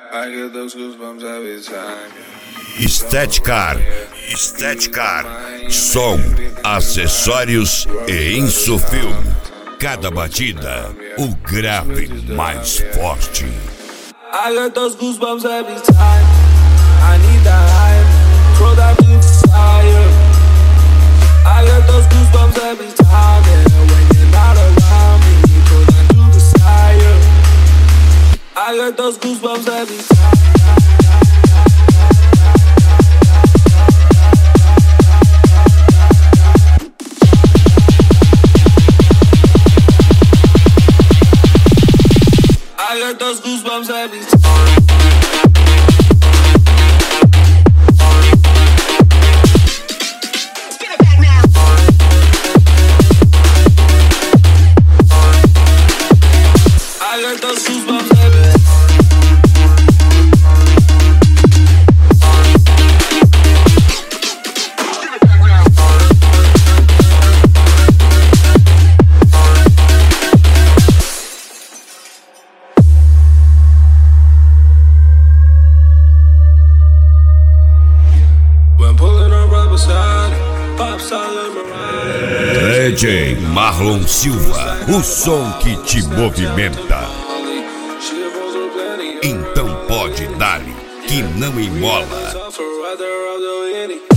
Estética, som, acessórios e Insufilm. Cada batida, o grave mais forte. I got those goosebumps every time. I need that hype, throw that blue fire. I got those goosebumps every time, and when you're not around me, throw that new desire. I got those goosebumps every time. I got those goosebumps every time. Get it back now. I got those goosebumps every time. DJ Marlon Silva, o som que te movimenta. Então pode dar-lhe que não embola.